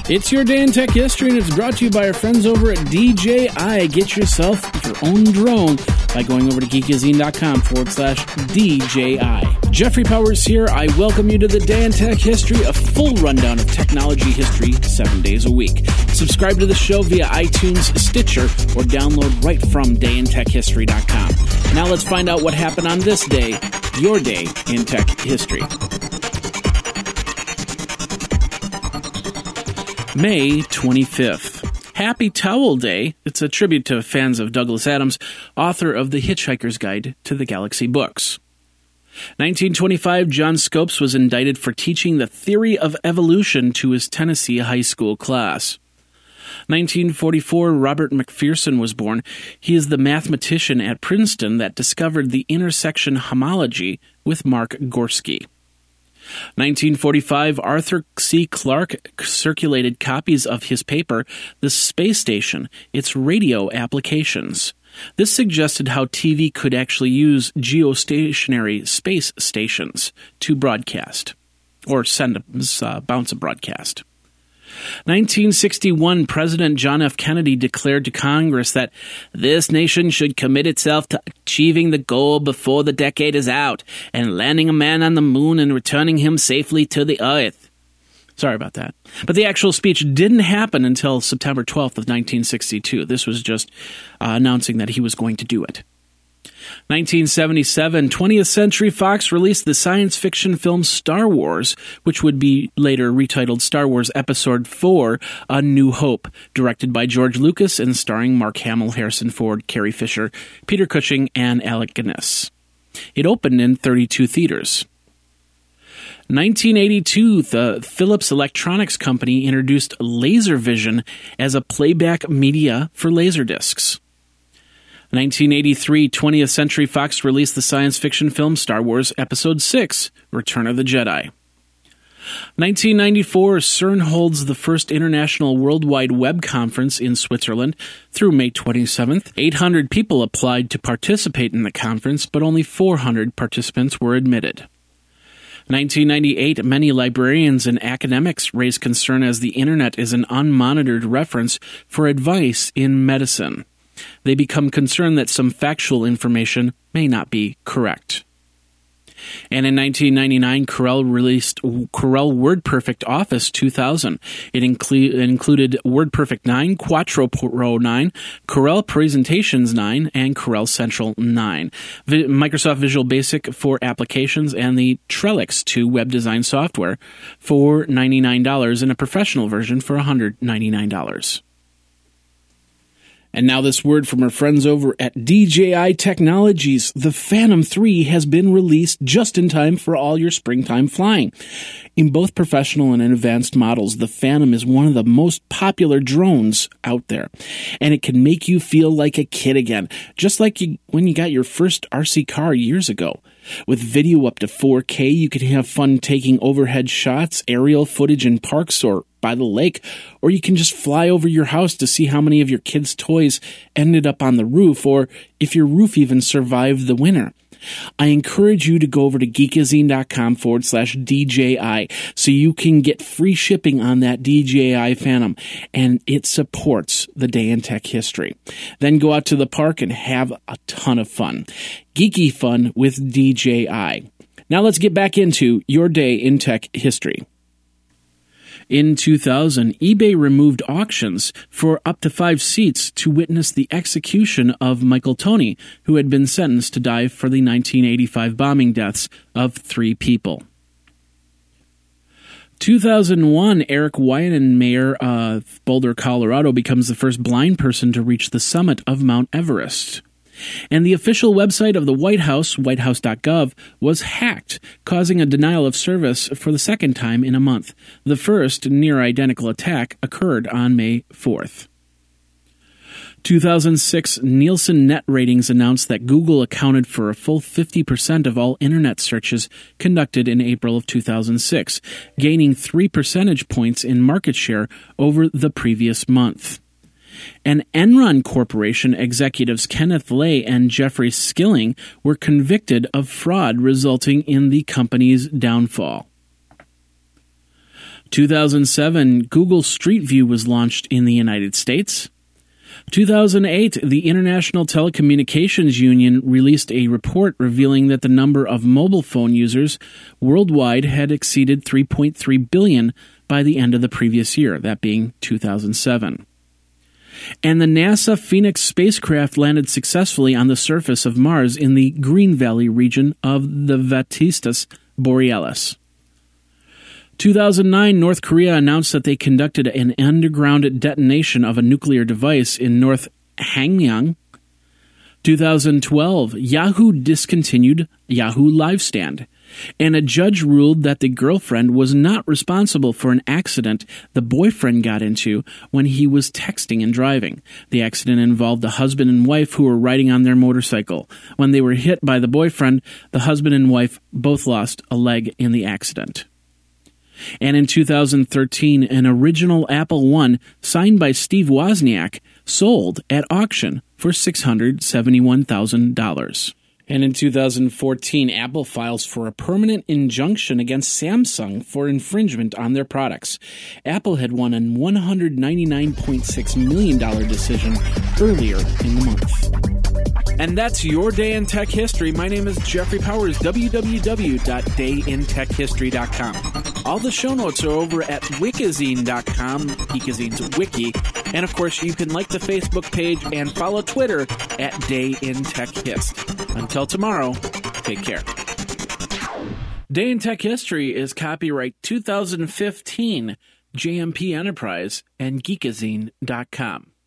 It's your day in tech history, and it's brought to you by our friends over at DJI. Get yourself your own drone by going over to geekazine.com/DJI. Jeffrey Powers here. I welcome you to the Day in Tech History, a full rundown of technology history 7 days a week. Subscribe to the show via iTunes, Stitcher, or download right from dayintechhistory.com. Now let's find out what happened on this day, your day in tech history. May 25th. Happy Towel Day. It's a tribute to fans of Douglas Adams, author of The Hitchhiker's Guide to the Galaxy books. 1925, John Scopes was indicted for teaching the theory of evolution to his Tennessee high school class. 1944, Robert McPherson was born. He is the mathematician at Princeton that discovered the intersection homology with Mark Gorski. 1945, Arthur C. Clarke circulated copies of his paper, The Space Station, Its Radio Applications. This suggested how TV could actually use geostationary space stations to broadcast, or bounce a broadcast. 1961, President John F. Kennedy declared to Congress that this nation should commit itself to achieving the goal before the decade is out and landing a man on the moon and returning him safely to the earth. Sorry about that. But the actual speech didn't happen until September 12th of 1962. This was just announcing that he was going to do it. 1977, 20th Century Fox released the science fiction film Star Wars, which would be later retitled Star Wars Episode IV, A New Hope, directed by George Lucas and starring Mark Hamill, Harrison Ford, Carrie Fisher, Peter Cushing, and Alec Guinness. It opened in 32 theaters. 1982, the Philips Electronics Company introduced LaserVision as a playback media for Laserdiscs. 1983, 20th Century Fox released the science fiction film Star Wars Episode VI, Return of the Jedi. 1994, CERN holds the first international World Wide Web conference in Switzerland through May 27th. 800 people applied to participate in the conference, but only 400 participants were admitted. 1998, many librarians and academics raise concern as the Internet is an unmonitored reference for advice in medicine. They become concerned that some factual information may not be correct. And in 1999, Corel released Corel WordPerfect Office 2000. It included WordPerfect 9, Quattro Pro 9, Corel Presentations 9, and Corel Central 9. Microsoft Visual Basic for applications, and the Trellix 2 web design software for $99 and a professional version for $199. And now this word from our friends over at DJI Technologies. The Phantom 3 has been released just in time for all your springtime flying. In both professional and advanced models, the Phantom is one of the most popular drones out there. And it can make you feel like a kid again, just like when you got your first RC car years ago. With video up to 4K, you can have fun taking overhead shots, aerial footage in parks or by the lake, or you can just fly over your house to see how many of your kids' toys ended up on the roof, or if your roof even survived the winter. I encourage you to go over to geekazine.com/DJI so you can get free shipping on that DJI Phantom, and it supports the Day in Tech History. Then go out to the park and have a ton of fun. Geeky fun with DJI. Now let's get back into your Day in Tech History. In 2000, eBay removed auctions for up to 5 seats to witness the execution of Michael Toney, who had been sentenced to die for the 1985 bombing deaths of 3 people. 2001, Eric Weihenmayer of Boulder, Colorado, becomes the first blind person to reach the summit of Mount Everest. And the official website of the White House, whitehouse.gov, was hacked, causing a denial of service for the second time in a month. The first near-identical attack occurred on May 4th. 2006, Nielsen Net Ratings announced that Google accounted for a full 50% of all Internet searches conducted in April of 2006, gaining 3 percentage points in market share over the previous month. And Enron Corporation executives Kenneth Lay and Jeffrey Skilling were convicted of fraud, resulting in the company's downfall. 2007, Google Street View was launched in the United States. 2008, the International Telecommunications Union released a report revealing that the number of mobile phone users worldwide had exceeded 3.3 billion by the end of the previous year, that being 2007. And the NASA Phoenix spacecraft landed successfully on the surface of Mars in the Green Valley region of the Vasistas Borealis. 2009, North Korea announced that they conducted an underground detonation of a nuclear device in North Hanyang. 2012, Yahoo discontinued Yahoo LiveStand, and a judge ruled that the girlfriend was not responsible for an accident the boyfriend got into when he was texting and driving. The accident involved the husband and wife who were riding on their motorcycle. When they were hit by the boyfriend, the husband and wife both lost a leg in the accident. And in 2013, an original Apple I signed by Steve Wozniak sold at auction for $671,000. And in 2014, Apple files for a permanent injunction against Samsung for infringement on their products. Apple had won a $199.6 million decision earlier in the month. And that's your Day in Tech History. My name is Jeffrey Powers, www.dayintechhistory.com. All the show notes are over at wikizine.com, Geekazine's wiki. And, of course, you can like the Facebook page and follow Twitter at Day in Tech Hist. Until tomorrow, take care. Day in Tech History is copyright 2015, JMP Enterprise and Geekazine.com.